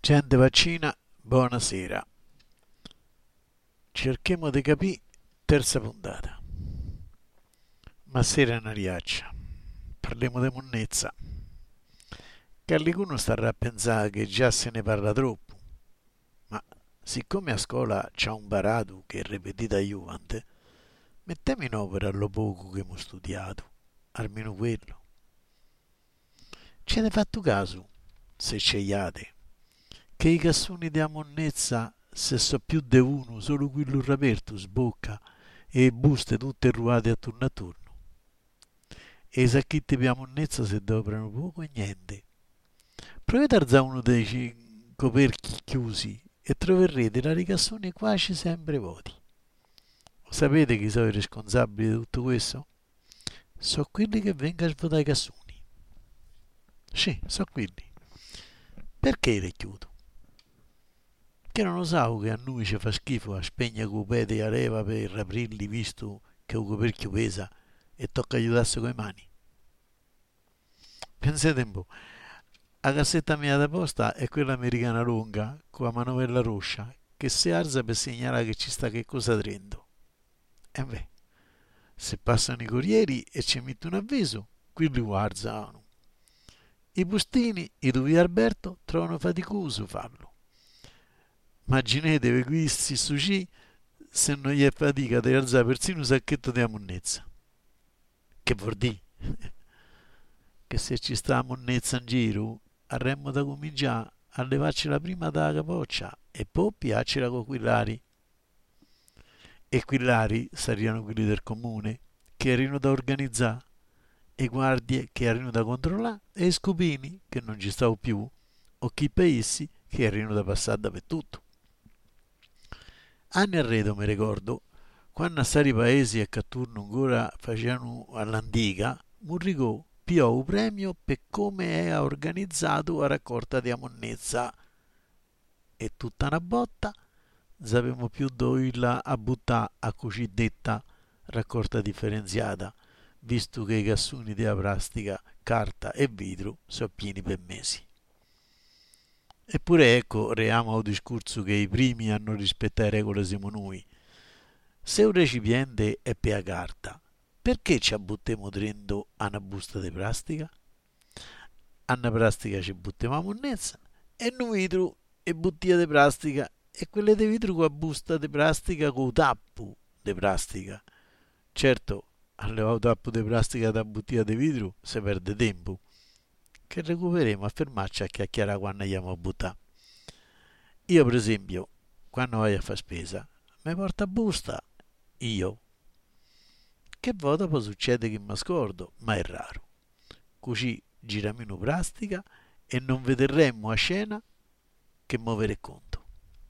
Gente vaccina, buonasera. Cerchiamo di capire, terza puntata. Ma sera è una riaccia. Parliamo di monnezza. Che qualcuno starà a pensare che già se ne parla troppo. Ma siccome a scuola c'è un barato che è ripetita a Juvante, mettiamo in opera lo poco che abbiamo studiato, almeno quello. Ci avete fatto caso, se scegliate, che i cassoni della monnezza, se so più di uno, solo quello aperto sbocca e buste tutte ruate attorno a turno. E i sacchetti per la monnezza si doprano poco e niente. Provate a alzare uno dei coperchi chiusi e troverete la ricassoni quasi sempre vuoti. Sapete chi sono i responsabili di tutto questo? Sono quelli che vengono a svuotare i cassoni. Sì, sono quelli. Perché le chiudo? Che non lo so che a noi ci fa schifo a spegne cupete e a leva per aprirli visto che il coperchio pesa e tocca aiutarsi con le mani. Pensate un po', la cassetta mia da posta è quella americana lunga con la manovella rossa che si alza per segnalare che ci sta che cosa dentro. E beh, se passano i corrieri e ci mettono un avviso, quelli guardano. I postini, i dovi Alberto, trovano faticoso farlo. Immaginetevi questi sushi se non gli è fatica di alzare persino un sacchetto di monnezza. Che vuol dire? Che se ci sta la monnezza in giro, avremmo da cominciare a levarci la prima dalla capoccia e poi piacela con quell'ari. E quell'ari saranno quelli del comune, che erano da organizzare, e guardie che erano da controllare, e i scupini, che non ci stavo più, o chi paesi, che erano da passare dappertutto. Anni arredo mi ricordo, quando a stare i paesi e che a turno ancora facevano all'antica, Murricò piò un premio per come è organizzato la raccolta di monnezza. E tutta una botta, sappiamo più dove a buttare a cosiddetta raccolta differenziata, visto che i cassoni di plastica, carta e vetro sono pieni per mesi. Eppure ecco, reiamo al discorso che i primi hanno rispettato le regole siamo noi. Se un recipiente è per la carta, perché ci buttiamo dentro a una busta di plastica? A una plastica ci buttiamo la monnezza e un vetro e bottiglia di plastica e quelle di vetro con la busta di plastica con il tappo di plastica. Certo, a levare il tappo di plastica da bottiglia di vetro si perde tempo, che recupereremo a fermarci a chiacchierare quando andiamo a buttare. Io per esempio, quando vado a fare spesa, mi porto a busta, io, che poi dopo succede che mi scordo, ma è raro. Così giriamo in plastica e non vedremmo a scena che muovere conto.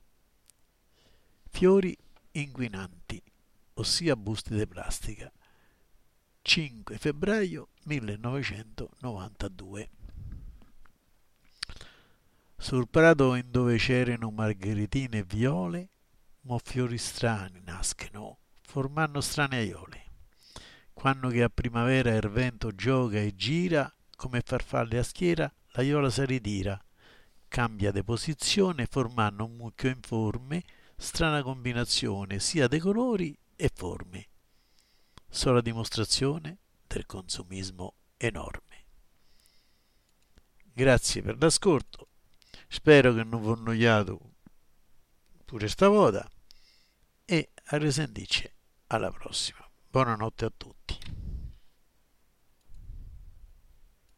Fiori inquinanti, ossia buste di plastica. 5 febbraio 1992. Sul prato in dove c'erano margheritine e viole, mo fiori strani nascono, formando strane aiole. Quando che a primavera il vento gioca e gira, come farfalle a schiera, l'aiola si ritira, cambia di posizione formando un mucchio informe, strana combinazione sia dei colori e forme. Sola dimostrazione del consumismo enorme. Grazie per l'ascolto, spero che non vi ho annoiato pure stavolta e a risentirci alla prossima. Buonanotte a tutti.